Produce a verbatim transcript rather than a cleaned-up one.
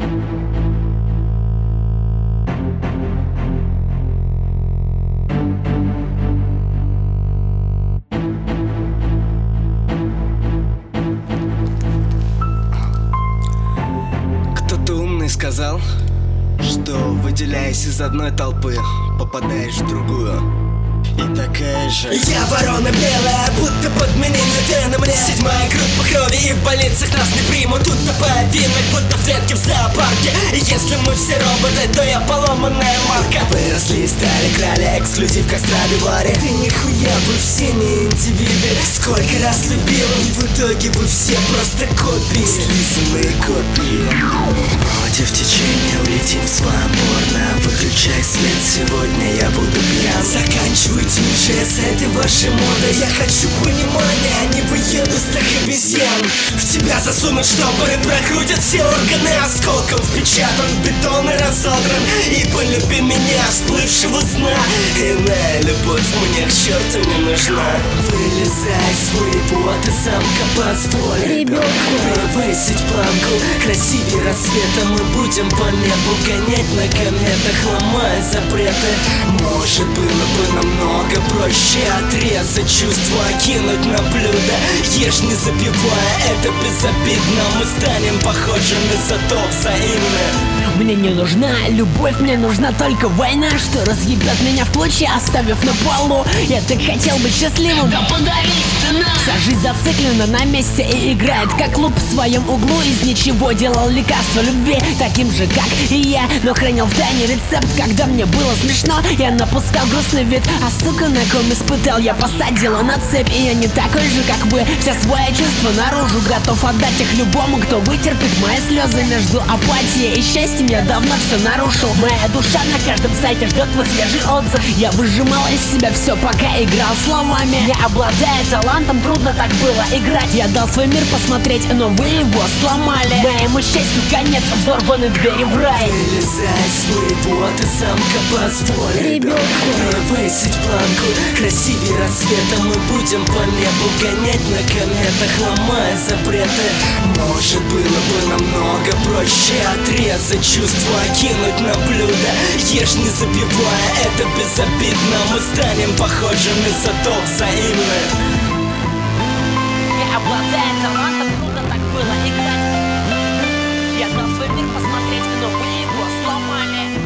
Сказал, что, выделяясь из одной толпы, попадаешь в другую. И такая же. Я ворона белая, будто подменили ты на мне. Седьмая группа крови, и в больницах нас не примут. Тут повинных, будто в клетке в зоопарке. И если мы все роботы, то я поломанная марка. Выросли и стали, крали эксклюзив, как Страдивари. Ты нихуя, вы все не индивиды. Сколько раз любил, и в итоге вы все просто копии. Слизанные копии. Против течения улетим свободно. Выключай свет, сегодня я буду пьян. Заканчивайте уже с этой вашей модой. Я хочу понимания, а не выеду с так обезьян. В тебя засунут штопоры, прокрутят все органы. Осколком впечатан, бетон и разодран. И полюби меня, всплывшего сна. Иная любовь мне к черту не нужна. Вылезай из своего ты замка, позволь ребенку превысить планку. Красивее рассвета мы будем по небу гонять на кометах, ломая запреты. Может, было бы намного проще отрезать чувства, кинуть на блюдо. Ешь не запивая, это безобидно. Мы станем похожими, зато взаимны. Мне не нужна любовь, мне нужна только война, что разъебет меня в клочья, оставив на полу. Я так хотел быть счастливым, да подари цена. Вся жизнь зациклена на месте и играет как луп в своем углу. Из ничего делал лекарство любви, таким же как и я, но хранил в тайне рецепт. Когда мне было смешно, я напускал грустный вид, а сука, на ком испытал, я посадила на цепь. И я не такой же, как вы, все свои чувства наружу готов отдать их любому, кто вытерпит мои слезы. Между апатией и счастьем я давно все нарушил. Моя душа на каждом сайте ждет твой свежий отзыв. Я выжимал из себя все, пока играл словами. Не обладая талантом, трудно так было играть. Я дал свой мир посмотреть, но вы его сломали. Моему счастью конец, взорваны двери в рай. Вылезай из своего ты замка, позволь ребенку превысить планку. Красивее рассвета мы будем по небу гонять на кометах, ломая запреты. Может, было бы намного проще отрезать чувства, кинуть на блюдо. Ешь не запивая, это безобидно. Мы станем похожими, зато взаимны. Не обладая талантом, трудно так было играть. Я дал свой мир посмотреть, но вы его сломали.